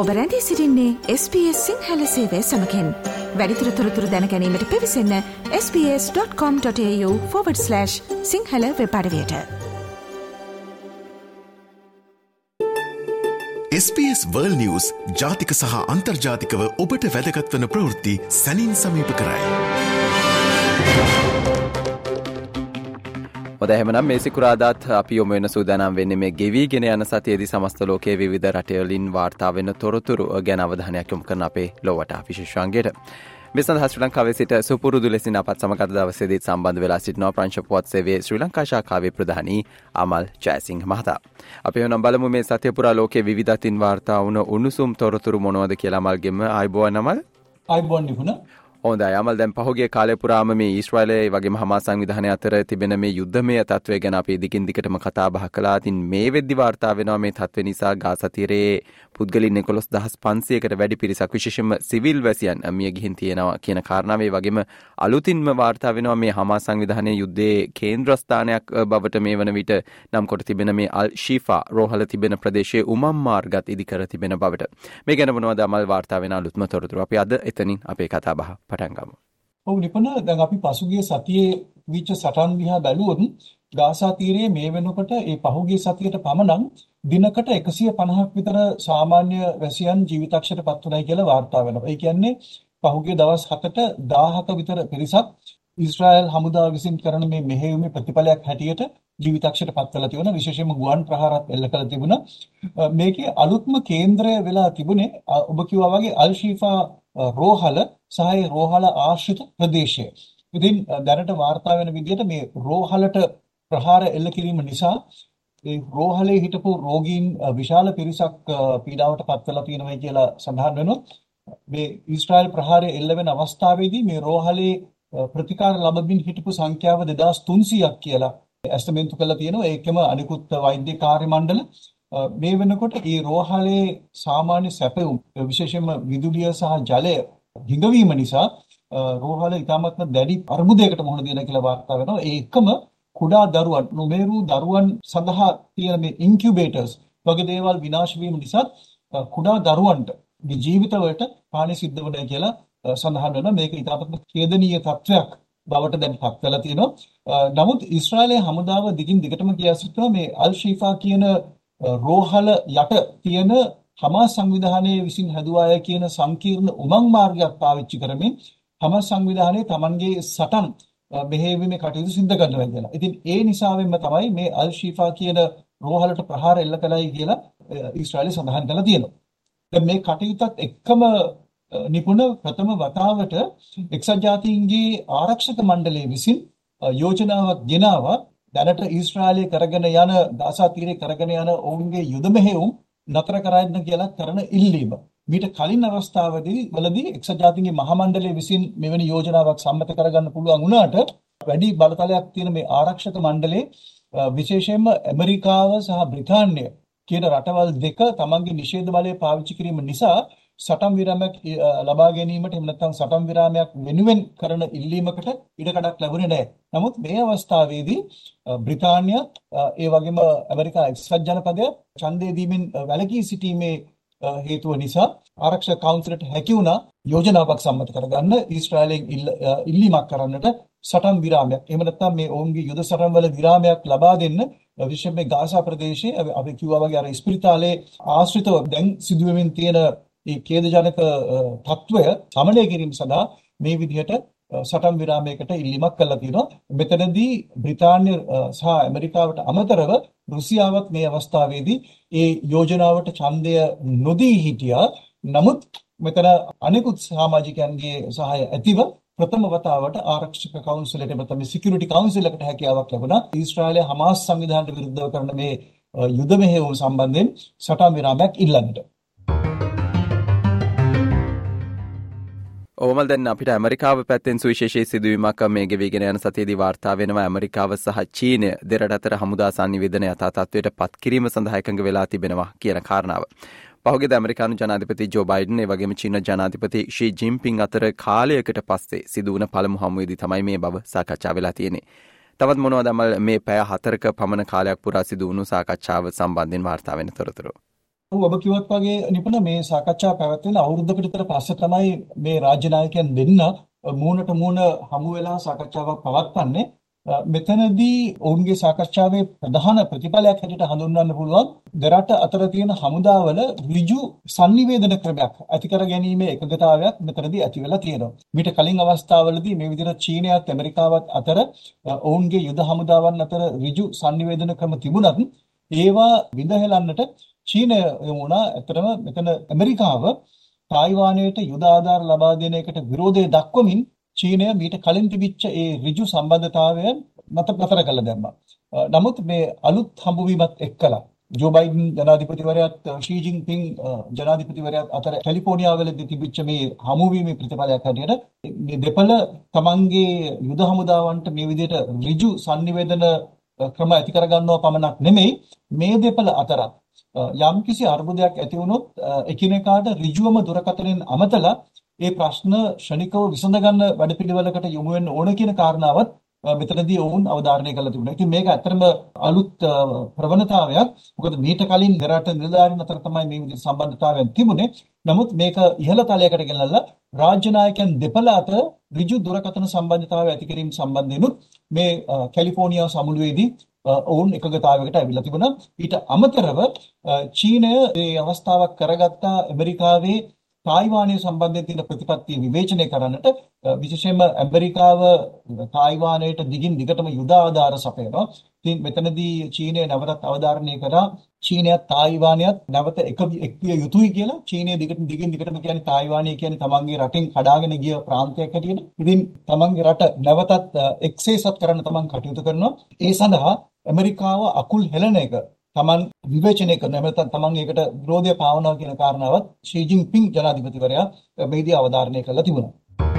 ඔබ රැඳී සිටින්නේ SBS සිංහල සේවය සමගින්. වැඩිදුර තොරතුරු දැන ගැනීමට පිවිසන්න sbs.com.au/සිංහල වෙබ් අඩවියට. SBS World News ජාතික සහ අන්තර්ජාතිකව ඔබට වැදගත් වන ප්‍රවෘත්ති සැනින් සමීප කරයි. හොඳයි එහෙමනම් මේ සිකුරාදාත් අපි යොමු වෙන සූදානම් වෙන්නේ මේ ගෙවිගෙන යන සතියේදී සමස්ත ලෝකයේ විවිධ රටවලින් වාර්තා වෙන තොරතුරු ගැන අවධානයක් යොමු කරන අපේ ලොවට විශේෂාංගයට. මේ සඳහා ශ්‍රී ලංකාවේ සිට සුපුරුදු ලෙසින් අපත් සමග අද දවසේදී සම්බන්ධ වෙලා සිටිනවා ප්‍රංශ පුවත් සේවයේ ශ්‍රී ලංකා ශාඛාවේ ප්‍රධානී අමල් ජයසිංහ මහතා. අපි එනම් බලමු මේ සතිය පුරා ලෝකයේ විවිධ අතින් වාර්තා වුණ උණුසුම් තොරතුරු මොනවද කියලා අමල්ගෙම ආයිබෝවන් අමල්. ආයිබෝවන් නිකුණ. හොඳයි අමල්, දැන් පහුගිය කාලය පුරාම මේ ඊශ්‍රායලයේ වගේම හමාස් සංවිධානය අතර තිබෙන මේ යුද්ධමය තත්ත්වය ගැන අපි දිගින් දිගටම කතා බහ කළා. ඉතින් මේ වෙද්දි වාර්තා වෙනවා මේ තත්ත්වය නිසා ගාසා තීරයේ පුද්ගලින් 11,500කට වැඩි පිරිසක් විශේෂයෙන්ම සිවිල් වැසියන් මිය ගිහින් තියෙනවා කියන කාරණාව. ඒ වගේම අලුතින්ම වාර්තා වෙනවා මේ හමාස් සංවිධානයේ යුද්ධයේ කේන්ද්‍රස්ථානයක් බවට මේ වන විට නම් කොට තිබෙන මේ අල් ශීෆා රෝහල තිබෙන ප්‍රදේශයේ උමම් මාර්ගත් ඉදිකර තිබෙන බවට. මේ ගැන මොනවද අමල් වාර්තා වෙන අලුත්ම තොරතුරු? අපි අද එතනින් අපේ කතා බහ පටන් ගමු. ඔව් නිපුණ, දැන් අපි පසුගිය සතියේ විච සටන් දිහා බැලුවොත් ගාසා තීරයේ මේ වෙනකොට ඒ පහුගිය සතියට පමණ දිනකට 150ක් විතර සාමාන්‍ය වැසියන් ජීවිතක්ෂයට පත් වුණයි කියලා වාර්තා වෙනවා. ඒ කියන්නේ පහුගිය දවස් 7ට 1000ක විතර පිරිසක් ඊශ්‍රායල් හමුදාව විසින් කරන මේ මෙහෙයුමේ ප්‍රතිඵලයක් හැටියට ජීවිතක්ෂයට පත් වෙලා තියෙනවා. විශේෂයෙන්ම ගුවන් ප්‍රහාරات එල්ල කළ තිබුණා. මේකේ අලුත්ම කේන්ද්‍රය වෙලා තිබුණේ ඔබ කිව්වා වගේ අල් ශීෆා රෝහල සහ රෝහල ආශ්‍රිත ප්‍රදේශය. ඉතින් දැනට වාර්තා වෙන විදිහට මේ රෝහලට ප්‍රහාර එල්ල කිරීම නිසා ඒ රෝහලේ හිටපු රෝගීන් විශාල පිරිසක් පීඩාවට පත් වෙලා තියෙනවා කියලා සඳහන් වෙනවා. මේ ඊශ්‍රායල් ප්‍රහාරය එල්ල වෙන අවස්ථාවේදී මේ රෝහලේ ප්‍රතිකාර ලැබමින් හිටපු සංඛ්‍යාව 2300ක් කියලා ඇස්තමේන්තු කරලා තියෙනවා. ඒකම අනිකුත් වෛද්‍ය කාර්ය මණ්ඩල මේ වෙනකොට මේ රෝහලේ සාමාන්‍ය සැපයුම් විශේෂයෙන්ම විදුලිය සහ ජලය හිඟවීම නිසා රෝහල ඉතාමත්ම දැඩි අර්බුදයකට මුහුණ දෙන කියලා වාර්තා වෙනවා. ඒ එකම කුඩා දරුවන්, නොමේරු දරුවන් සඳහා තියෙන මේ ඉන්කියුබේටර්ස් වගේ දේවල් විනාශ වීම නිසා කුඩා දරුවන්ට ජීවිතවලට හානි සිද්ධ වෙනවා කියලා සඳහන් වෙනවා. මේක ඉතාමත්ම ඛේදනීය තත්ත්වයක් බවට දැන් පත් වෙලා තියෙනවා. නමුත් ඊශ්‍රායලයේ හමුදාව දිගින් දිගටම කියා සිටිනවා මේ අල් ශීෆා කියන රෝහල යට තියෙන හමාස් සංවිධානයේ විසින් හැදුවාය කියන සංකීර්ණ උමං මාර්ගයක් පාවිච්චි කරමින් හමාස් සංවිධානයේ Tamanගේ සටන් මෙහෙයවීමේ කටයුතු සිදු කරනවා කියලා. ඉතින් ඒ නිසාවෙන්ම තමයි මේ අල් ශීෆා කියන රෝහලට ප්‍රහාර එල්ල කළයි කියලා ඊශ්‍රායලය සඳහන් කරලා තියෙනවා. දැන් මේ කටයුත්තත් එක්කම නිපුණ ප්‍රථම වතාවට එක්සත් ජාතීන්ගේ ආරක්ෂක මණ්ඩලය විසින් යෝජනාවක් ගෙනාවා දැනට ඊශ්‍රායලයේ කරගෙන යන ගාසා තීරයේ කරගෙන යන ඔවුන්ගේ යුද මෙහෙයුම් නතර කරන්න කියලා කරන ඉල්ලීම. මීට කලින් අවස්ථාවවලදී එක්සත් ජාතීන්ගේ මහා මණ්ඩලය විසින් මෙවැනි යෝජනාවක් සම්මත කරගන්න පුළුවන් වුණාට වැඩි බලතලයක් තියෙන මේ ආරක්ෂක මණ්ඩලයේ විශේෂයෙන්ම ඇමරිකාව සහ බ්‍රිතාන්‍ය කියන රටවල් දෙක තමන්ගේ නිෂේධ බලය පාවිච්චි කිරීම නිසා සටන් විරාමයක් ලබා ගැනීමට එහෙම නැත්නම් සටන් විරාමයක් වෙනුවෙන් කරන ඉල්ලීමකට ඉඩකඩක් ලැබුණේ නැහැ. නමුත් මේ අවස්ථාවේදී බ්‍රිතාන්‍ය ඒ වගේම ඇමරිකා එක්සත් ජනපදය ඡන්දය දීමෙන් වැළකී සිටීමේ හේතුව නිසා ආරක්ෂක කවුන්සිලට හැකි වුණා යෝජනාවක් සම්මත කරගන්න ඊශ්‍රායලයෙන් ඉල්ලීමක් කරන්නට සටන් විරාමයක්. එහෙම නැත්නම් මේ ඔවුන්ගේ යුද සටන් වල විරාමයක් ලබා දෙන්න විශේෂයෙන් මේ ගාසා ප්‍රදේශයේ අපි කිව්වා වගේ අර ඉස්පිරිතාලේ ආශ්‍රිතව දැන් සිදුවෙමින් තියෙන මේ ඛේදජනක තත්ත්වය සමනය කිරීම සඳහා මේ විදිහට සටන් විරාමයකට ඉල්ලීමක් කළා තියෙනවා. මෙතනදී බ්‍රිතාන්‍ය සහ ඇමරිකාවට අමතරව රුසියාවත් මේ අවස්ථාවේදී ඒ යෝජනාවට ඡන්දය නොදී හිටියා. නමුත් මෙතන අනෙකුත් සමාජිකයන්ගේ සහාය ඇතිව ප්‍රථම වතාවට ආරක්ෂක කවුන්සිලයට නැත්නම් සිකියුරිටි කවුන්සිලකට හැකියාවක් ලැබුණා. ඊශ්‍රායලයේ හමාස් සංවිධානයට විරුද්ධව කරන මේ යුද මෙහෙයුම් සම්බන්ධයෙන් සටන් විරාමයක් ඉල්ලන්නට. ඕමල්, දැන් අපිට ඇමරිකාව පැත්තෙන් සුවිශේෂී සිදුවීමක් මේ ගෙවිගෙන යන සතියේදී වාර්තා වෙනවා. ඇමරිකාව සහ චීනය දෙරට අතර හමුදා සංනිවේදන යථා තත්ත්වයට පත් කිරීම සඳහා එකඟ වෙලා තිබෙනවා කියන කාරණාව. පහුගියද ඇමරිකානු ජනාධිපති ජෝ බයිඩන් ඒ වගේම චීන ජනාධිපති ෂී ජින්පිං අතර කාලයකට පස්සේ සිදු වුණ පළමු හමුවේදී තමයි මේ බව සාකච්ඡා වෙලා තියෙන්නේ. තවත් මොනවද මේ පැය 4ක පමණ කාලයක් පුරා සිදු වුණු සාකච්ඡාව සම්බන්ධයෙන් වාර්තා වෙන තොරතුරු? ඔබ කිව්වත් වගේ නිපුණ මේ සාකච්ඡා පැවැත්වෙන අවුරුද්දකට විතර පස්සේ තමයි මේ රාජ්‍ය නායකයන් දෙන්න මූණට මූණ හමු වෙලා සාකච්ඡාවක් පවත්වන්නේ. මෙතනදී ඔවුන්ගේ සාකච්ඡාවේ ප්‍රධාන ප්‍රතිඵලයක් හැටියට හඳුන්වන්න පුළුවන් දෙරට අතර තියෙන හමුදාවල ඍජු sannivedana ක්‍රමයක් ඇති කර ගැනීමේ එකඟතාවයක් මෙතනදී ඇති වෙලා තියෙනවා. මීට කලින් අවස්ථාවලදී මේ විදිහට චීනයත් ඇමරිකාවත් අතර ඔවුන්ගේ යුද හමුදාවන් අතර ඍජු sannivedana ක්‍රම තිබුණත් ඒවා විඳහෙලන්නට චීනය වුණා. ඇත්තටම මෙතන ඇමරිකාව තායිවානයට යුද ආධාර ලබා දෙන එකට විරෝධය දක්වමින් චීනය මීට කලින් තිබිච්ච ඒ ඍජු සම්බන්ධතාවය නතර කළ දැම්මා. නමුත් මේ අලුත් හම්බවීමත් එක්කලා ජෝ බයිඩන් ජනාධිපතිවරයාත් ෂී ජින්පිං ජනාධිපතිවරයාත් අතර කැලිෆෝනියාවලදී තිබිච්ච මේ හමුවීමේ ප්‍රතිඵලයක් හැටියට මේ දෙපළ තමන්ගේ යුද හමුදාවන්ට මේ විදිහට ඍජු sannivedana ක්‍රම ඇති කරගන්නවා පමණක් නෙමෙයි මේ දෙපළ අතර යම්කිසි අර්බුදයක් ඇති වුණොත් එකිනෙකාට ඍජුවම දුරකථනයෙන් අමතලා ඒ ප්‍රශ්න ශනිකව විසඳ ගන්න වැඩපිළිවෙලකට යොමු වෙන්න ඕන කියන කාරණාවත් මෙතනදී ඔවුන් අවධාරණය කළා තිබුණා. ඉතින් මේක ඇත්තටම අලුත් ප්‍රවණතාවයක්. මොකද මීට කලින් දෙරට නිලධාරීන් අතර තමයි මේ විදිහට සම්බන්ධතාවයන් තිබුණේ. නමුත් මේක ඉහළ තලයකට ගෙනල්ලා රාජ්‍ය නායකයන් දෙපළ අතර ඍජු දුරකථන සම්බන්ධතාවය ඇති කිරීම සම්බන්ධයෙන්ුත් මේ කැලිෆෝනියා සමුළුවේදී ඔවුන් එකගතාවයකට ඇවිල්ලා තිබුණා. ඊට අමතරව චීනය මේ අවස්ථාවක් කරගත්තා ඇමරිකාවේ තායිවානය සම්බන්ධයෙන් තියෙන ප්‍රතිපත්තිය විවේචනය කරන්නට. විශේෂයෙන්ම ඇමරිකාව තායිවානයට දිගින් දිගටම යුද ආධාර සපයනවා. ඉතින් මෙතනදී චීනය නැවතත් අවධාරණය කරා චීනයත් තායිවානයත් නැවත එක්විය යුතුයි කියලා. චීනය දිගින් දිගටම කියන්නේ තායිවානය කියන්නේ තමන්ගේ රටින් කඩාගෙන ගිය ප්‍රාන්තයක් හැටියට. ඉතින් තමන්ගේ රට නැවතත් එක්සේසත් කරන්න තමන් කටයුතු කරනවා. ඒ සඳහා ඇමරිකාව අකුල් හෙළන එක තමන් විවේචනය කරන නැත්නම් තමන් ඒකට විරෝධය පාවනවා කියන කාරණාවත් ෂී ජින්පිං ජනාධිපතිවරයා මේදී අවධාරණය කළා තිබුණා.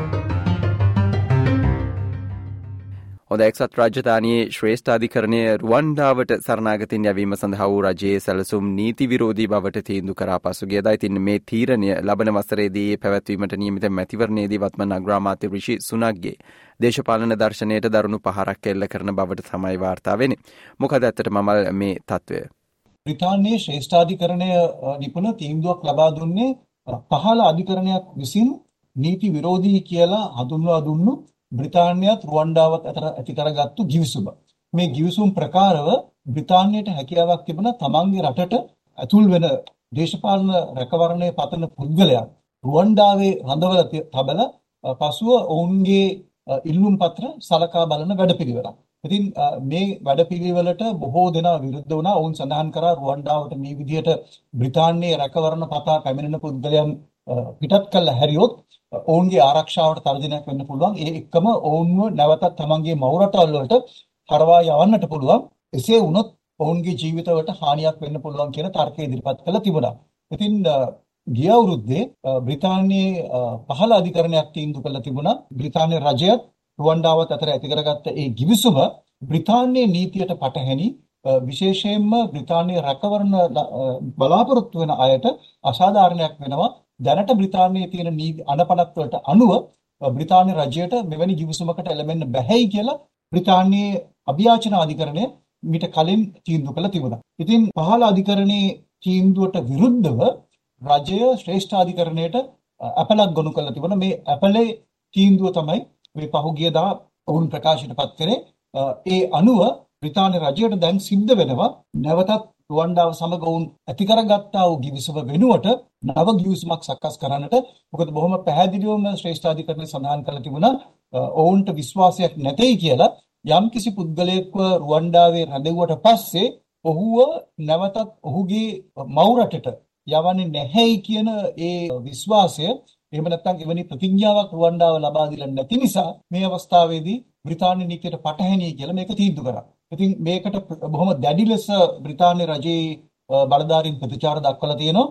හොඳ එක්සත් රාජධානියේ ශ්‍රේෂ්ඨාධිකරණය රුවන්ඩාවට සරණාගතයින් යැවීම සඳහා වූ රජයේ සැලසුම් නීති විරෝධී බවට තීන්දුව කරා පසුගියදා. ඉතින් මේ තීරණය ලබන වසරේදී පැවැත්වීමට නියමිත මැතිවරණයේදී වත්මන් අග්‍රාමාත්‍ය රිෂි සුනක්ගේ දේශපාලන දර්ශනයට දරුණු පහරක් එල්ල කරන බවට තමයි වාර්තා වෙන්නේ. මොකද ඇත්තටම මේ තත්ත්වය? බ්‍රිතාන්‍යයේ ශ්‍රේෂ්ඨාධිකරණය නිපුණ තීන්දුවක් ලබා දුන්නේ පහළ අධිකරණයක් විසින් නීති විරෝධී කියලා හඳුන්වා දුන්නු බ්‍රිතාන්‍යයත් රුවන්ඩාවත් අතර ඇති කරගත්තු ගිවිසුම. මේ ගිවිසුම් ප්‍රකාරව බ්‍රිතාන්‍යයට හැකියාවක් තිබුණා තමන්ගේ රටට ඇතුල් වෙන දේශපාලන රැකවරණය පතන පුද්ගලයන් රුවන්ඩාවේ රඳවලා තබලා පසුව ඔවුන්ගේ ඉල්ලුම් පත්‍ර සලකා බලන වැඩපිළිවෙලක්. ඉතින් මේ වැඩපිළිවෙලට බොහෝ දෙනා විරුද්ධ වුණා. ඔවුන් සඳහන් කරා රුවන්ඩාවට මේ විදිහට බ්‍රිතාන්‍යයේ රැකවරණ පතා පැමිණෙන පුද්ගලයන් පිටත් කළ හැරියොත් ඔවුන්ගේ ආරක්ෂාවට තර්ජනයක් වෙන්න පුළුවන්. ඒ එක්කම ඔවුන්ව නැවතත් තමන්ගේ මව් රටවල් වලට හරවා යවන්නට පුළුවන්. එසේ වුණොත් ඔවුන්ගේ ජීවිතවලට හානියක් වෙන්න පුළුවන් කියන තර්කය ඉදිරිපත් කළා තිබුණා. ඉතින් ගිය අවුරුද්දේ බ්‍රිතාන්‍යයේ පහළ අධිකරණයක් තීන්දුව කළා තිබුණා. බ්‍රිතාන්‍ය රජයත් රුවන්ඩාවත් අතර ඇති කරගත්ත ඒ ගිවිසුම බ්‍රිතාන්‍යයේ නීතියට පටහැනි, විශේෂයෙන්ම බ්‍රිතාන්‍යයේ රැකවරණ බලාපොරොත්තු වෙන අයට අසාධාරණයක් වෙනවා. දැනට බ්‍රිතාන්‍යයේ තියෙන නීති අනපනත් වලට අනුව බ්‍රිතාන්‍ය රජයට මෙවැනි ගිවිසුමකට එළඹෙන්න බැහැයි කියලා බ්‍රිතාන්‍යයේ අභියාචන අධිකරණය මීට කලින් තීන්දුව කළා තිබුණා. ඉතින් පහළ අධිකරණයේ තීන්දුවට විරුද්ධව රජය ශ්‍රේෂ්ඨාධිකරණයට අපලක් ගොනු කළා තිබුණා. මේ අපලේ තීන්දුව තමයි මේ පහුගියදා ඔවුන් ප්‍රකාශයටපත් කරේ. ඒ අනුව බ්‍රිතාන්‍ය රජයට දැන් සිද්ධ වෙනවා නැවතත් රුවන්ඩාව සමග ඔවුන් ඇති කරගත්තා වූ ගිවිසුම වෙනුවට නව ගිවිසුමක් සකස් කරන්නට. මොකද බොහොම පැහැදිලිවම ශ්‍රේෂ්ඨාධිකරණය සඳහන් කරලා තිබුණා ඔවුන්ට විශ්වාසයක් නැtei කියලා. යම්කිසි පුද්ගලයෙක්ව රුවන්ඩාවේ රැඳෙව්වට පස්සේ ඔහුව නැවතත් ඔහුගේ මව් රටට යවන්නේ නැහැයි කියන ඒ විශ්වාසය, එහෙම නැත්නම් එවැනි ප්‍රතිඥාවක් රුවන්ඩාව ලබා දීලා නැති නිසා මේ අවස්ථාවේදී බ්‍රිතාන්‍ය නීතියට පටහැනි කියලා මේක තීන්දුව කරා. ඉතින් මේකට බොහොම දැඩි ලෙස බ්‍රිතාන්‍ය රජයේ බලධාරීන් ප්‍රතිචාර දක්වලා තියෙනවා.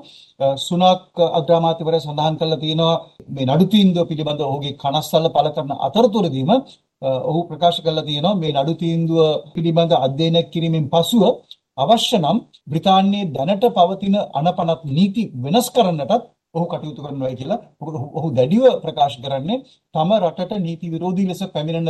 සුනක් අග්‍රාමාත්‍යවරයා සඳහන් කළා තියෙනවා මේ නඩු තීන්දුව පිළිබඳව ඔහුගේ කනස්සල්ල පළ කරන අතරතුරදීම ඔහු ප්‍රකාශ කළා තියෙනවා මේ නඩු තීන්දුව පිළිබඳ අධ්‍යයනයක් කිරීමෙන් පසුව අවශ්‍ය නම් බ්‍රිතාන්‍යයේ දැනට පවතින අනපනත් නීති වෙනස් කරන්නටත් ඔහු කටයුතු කරනවා කියලා. මොකද ඔහු දැඩිව ප්‍රකාශ කරන්නේ තම රටට නීති විරෝධී ලෙස පැමිණෙන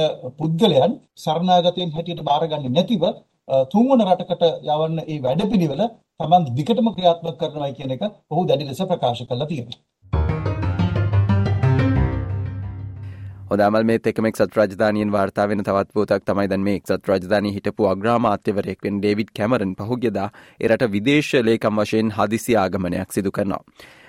පුද්ගලයන් සරණාගතයන් හැටියට බාරගන්නේ නැතිව තුන්වන රටකට යවන්න ඒ වැඩපිළිවෙල තමන් දිගටම ක්‍රියාත්මක කරනවා කියන එක ඔහු දැඩි ලෙස ප්‍රකාශ කළා තියෙනවා. හොඳ අමල් මේත් එක්කම එක්සත් රාජධානියෙන් වාර්තා වෙන තවත් පුවතක් තමයි දැන් මේ එක්සත් රාජධානියේ හිටපු අග්‍රාමාත්‍යවරයෙක් වෙන ඩේවිඩ් කැමරන් පහුගියදා එරට විදේශ ලේකම් වශයෙන් හදිසි ආගමනයක් සිදු කරනවා.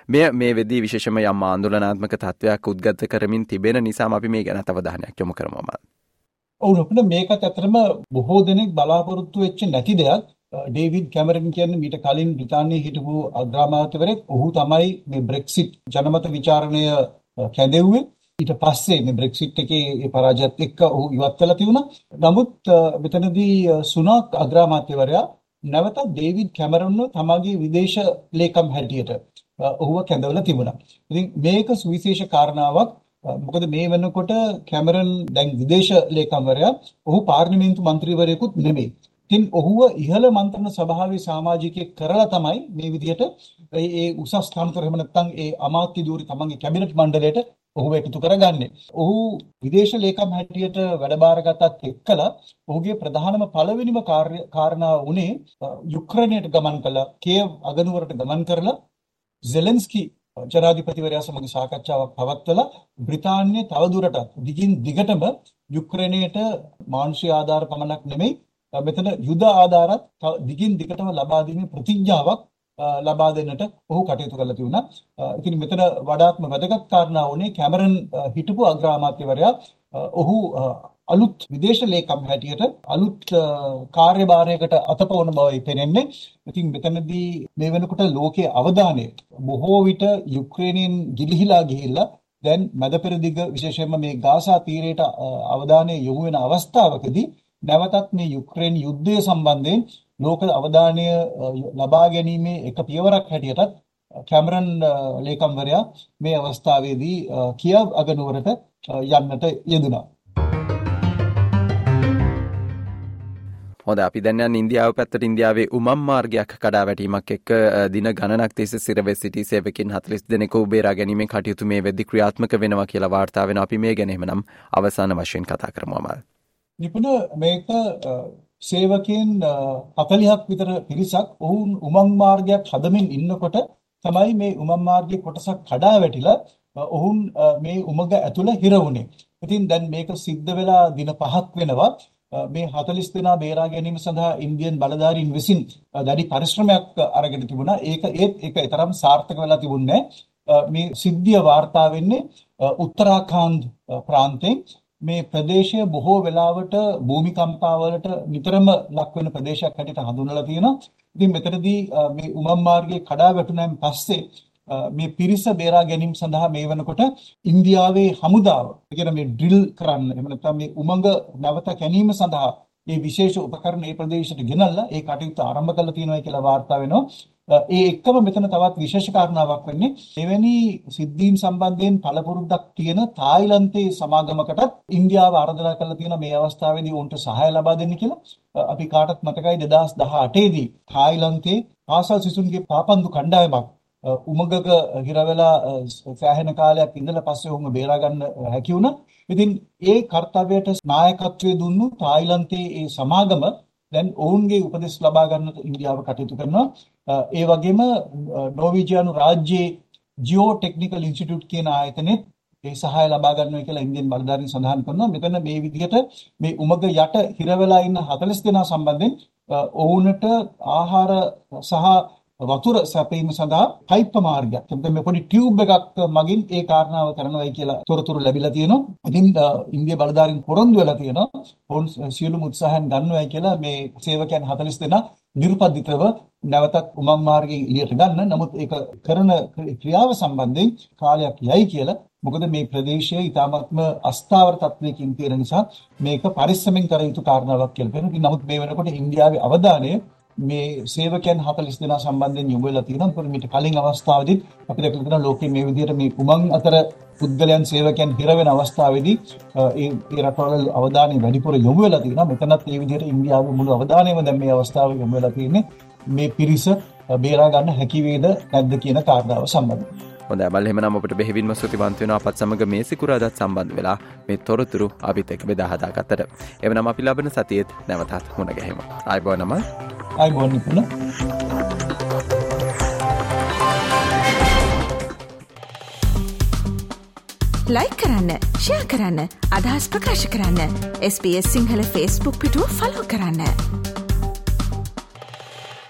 මේ වෙදී විශේෂම යම් ආందోලනාත්මක තත්වයක් උද්ගත කරමින් තිබෙන නිසාම අපි මේ ගැන අවධානයක් යොමු කරමු අමල්. ඔව් නේද මේකත් ඇත්තටම බොහෝ දෙනෙක් බලාපොරොත්තු වෙච්ච නැති දෙයක්. ඩේවිඩ් කැමරන් කියන්නේ මීට කලින් බ්‍රිතාන්‍යයේ හිටපු අග්‍රාමාත්‍යවරයෙක්. ඔහු තමයි මේ බ්‍රෙක්සිට් ජනමත විචාරණය කැඳෙව්වේ. ඊට පස්සේ මේ බ්‍රෙක්සිට් එකේ පරාජයත් එක්ක ඔහු ඉවත් වෙලා තිබුණා. නමුත් මෙතනදී සුනාක් අග්‍රාමාත්‍යවරයා නැවත ඩේවිඩ් කැමරන්ව තමගේ විදේශ ලේකම් හැටියට ඔහුව කැඳවලා තිබුණා. ඉතින් මේක සුවිශේෂ කාරණාවක්. මොකද මේ වෙනකොට කැමරන් දැන් විදේශ ලේකම්වරයා ඔහු පාර්ලිමේන්තු මන්ත්‍රීවරයෙකුත් නෙමෙයි. ඉතින් ඔහුව ඉහළ මන්ත්‍රණ සභාවේ සමාජිකයෙක් කරලා තමයි මේ විදිහට ඒ උසස් තනතුර එහෙම නැත්නම් ඒ අමාත්‍ය ධූරි තමන්ගේ කැබිනට් මණ්ඩලයට ඔහුව එකතු කරගන්නේ. ඔහු විදේශ ලේකම් හැටියට වැඩබාරගතත් එක්කලා ඔහුගේ ප්‍රධානම පළවෙනිම කාරණාව වුණේ යුක්‍රේනයට ගමන් කළා, කීයව් අගනුවරට ගමන් කරලා zelensky ජනාධිපතිවරයා සමග සාකච්ඡාවක් පවත්වලා බ්‍රිතාන්‍යය තවදුරටත් දිගින් දිගටම යුක්‍රේනයට මානුෂික ආධාර පමණක් නෙමෙයි මෙතන යුද ආධාරත් දිගින් දිගටම ලබා දීමේ ප්‍රතිඥාවක් ලබා දෙන්නට ඔහු කටයුතු කළා තිබුණා. ඉතින් මෙතන වඩාත්ම වැදගත් කාරණා වුණේ කැමරන් හිටපු අග්‍රාමාත්‍යවරයා ඔහු අලුත් විදේශ ලේකම් හැටියට අලුත් කාර්යභාරයකට අතපවන බවයි පෙනෙන්නේ. ඉතින් මෙතනදී මේ වෙනකොට ලෝකයේ අවධානය බොහෝ විට යුක්‍රේනයෙන් ගිලිහිලා ගිහිල්ලා දැන් මැද පෙරදිග විශේෂයෙන්ම මේ ගාසා තීරයට අවධානය යොමු වෙන අවස්ථාවකදී නැවතත් මේ යුක්‍රේන යුද්ධය සම්බන්ධයෙන් ලෝක අවධානය ලබා ගැනීමේ එක පියවරක් හැටියටත් කැමරන් ලේකම්වරයා මේ අවස්ථාවේදී කියව් අගනුවරට යන්නට යෙදුණා. හොඳ අපි දැන් යන ඉන්දියාව පැත්තට ඉන්දියාවේ උමම් මාර්ගයක් කඩා වැටීමක් එක්ක දින ගණනක් තිස්සේ සිරවෙ සිටි සේවකින් 40 දෙනෙකු බේරා ගැනීමෙන් කටයුතු මේ වෙද්දී ක්‍රියාත්මක වෙනවා කියලා වාර්තා වෙනවා. අපි මේ ගැන එහෙමනම් අවසාන වශයෙන් කතා කරමු අමල්. නිපුණ මේක සේවකයන් 40ක් විතර පිරිසක් ඔවුන් උමං මාර්ගයක් හදමින් ඉන්නකොට තමයි මේ උමං මාර්ගයේ කොටසක් කඩා වැටිලා ඔවුන් මේ උමග ඇතුළ හිර වුණේ. ඉතින් දැන් මේක සිද්ධ වෙලා දින 5ක් වෙනවා. මේ 40 දෙනා බේරා ගැනීම සඳහා ඉන්දියන් බලධාරීන් විසින් දැඩි පරිශ්‍රමයක් අරගෙන තිබුණා. ඒක තරම් සාර්ථක වෙලා තිබුණේ නැහැ. මේ සිද්ධිය වාර්තා වෙන්නේ උත්තරාඛන්ඩ් ප්‍රාන්තයේ. මේ ප්‍රදේශය බොහෝ වෙලාවට භූමිකම්පාවලට නිතරම ලක් වෙන ප්‍රදේශයක් හැටියට හඳුන්වලා තියෙනවා. ඉතින් මෙතනදී මේ උමම් මාර්ගයේ කඩා වැටුණාන් පස්සේ මේ පිරිස බේරා ගැනීම සඳහා මේ වෙනකොට ඉන්දියාවේ හමුදාව කියන මේ ඩ්‍රිල් කරන්න එහෙම නැත්නම් මේ උමංග නැවත කැණීම සඳහා මේ විශේෂ උපකරණ මේ ප්‍රදේශයට ගෙනල්ලා ඒ කටයුත්ත ආරම්භ කරලා තියෙනවා කියලා වාර්තා වෙනවා. ඒ එක්කම මෙතන තවත් විශේෂ කාරණාවක් වෙන්නේ එවැනි සිද්ධීන් සම්බන්ධයෙන් පළපුරුද්දක් තියෙන තායිලන්තයේ සමාගමකටත් ඉන්දියාව ආරාධනා කරලා තියෙන මේ අවස්ථාවේදී උන්ට සහාය ලබා දෙන්න කියලා. අපි කාටත් මතකයි 2018 දී තායිලන්තයේ පාසල් සිසුන්ගේ පාපන්දු කණ්ඩායමක් උමගක හිරවෙලා සෑහෙන කාලයක් ඉඳලා පස්සේ උන්ව බේරා ගන්න හැකි වුණා. ඉතින් ඒ කාර්යයට නායකත්වයේ දුන්නු තායිලන්තයේ ඒ සමාගම දැන් ඔවුන්ගේ උපදෙස් ලබා ගන්නට ඉන්දියාව කටයුතු කරනවා. ඒ වගේම නෝර්වීජියානු රාජ්‍යයේ ජියෝ ටෙක්නිකල් ඉන්ස්ටිටියුට් කියන ආයතනෙත් ඒ සහාය ලබා ගන්නවා කියලා ඉන්දියන් බලධාරීන් සඳහන් කරනවා. මෙතන මේ විදිහට මේ උමග යට හිරවෙලා ඉන්න 40 දෙනා සම්බන්ධයෙන් ඔවුන්ට ආහාර සහ වතුර සැපීම සඳහා පයිප් මාර්ගයක්. එතකොට මේ පොඩි ටියුබ් එකක් මගින් ඒ කාරණාව කරනවායි කියලා තොරතුරු ලැබිලා තියෙනවා. ඉතින් ඉන්දියා බලධාරීන් පොරොන්දු වෙලා තියෙනවා. ඔවුන් සියලුම උත්සාහයන් ගන්නවායි කියලා මේ සේවකයන් 40 දෙනා නිර්පදිතව නැවතත් උමං මාර්ගයෙන් එළියට ගන්න. නමුත් ඒක කරන ක්‍රියාව සම්බන්ධයෙන් කාලයක් යයි කියලා. මොකද මේ ප්‍රදේශයේ ඊටාත්ම අස්ථාවර තත්වයකින් තියෙන නිසා මේක පරිස්සමෙන් කර යුතු කාරණාවක් කියලා පේනවා. නමුත් මේ වෙනකොට ඉන්දියාවේ අවධානය මේ සේවකයන් 40 දෙනා සම්බන්ධයෙන් යොමු වෙලා තියෙනවා. මොකද මීට කලින් අවස්ථාවේදී අපි දැකලා තියෙනවා ලෝකයේ මේ විදිහට මේ උමං අතර පුද්ගලයන් සේවකයන් හිර වෙන අවස්ථාවේදී ඒ රටවල අවධානය වැඩිපුර යොමු වෙලා තියෙනවා. මෙතනත් මේ විදිහට ඉන්දියාවේ මුළු අවධානයම දැන් මේ අවස්ථාවේ යොමු වෙලා තියෙන්නේ මේ පිරිස බේරා ගන්න හැකි වේද නැද්ද කියන කාරණාව සම්බන්ධව. හොඳයි මල් එහෙමනම් අපිට බෙහෙවින්ම ස්තුතිවන්ත වෙනවා අපත් සමග මේ සිකුරාදාත් සම්බන්ධ වෙලා මේ තොරතුරු අපිත් එක්ක බෙදා හදාගත්තට. එවනම් අපි ලබන සතියේත් නැවතත් මුණ ගැහෙමු. ආයුබෝවන්. I want to know. Like කරන්න, ෂෙයා කරන්න, අදහස් ප්‍රකාශ කරන්න. SBS සිංහල Facebook පිටුව ෆලෝ කරන්න.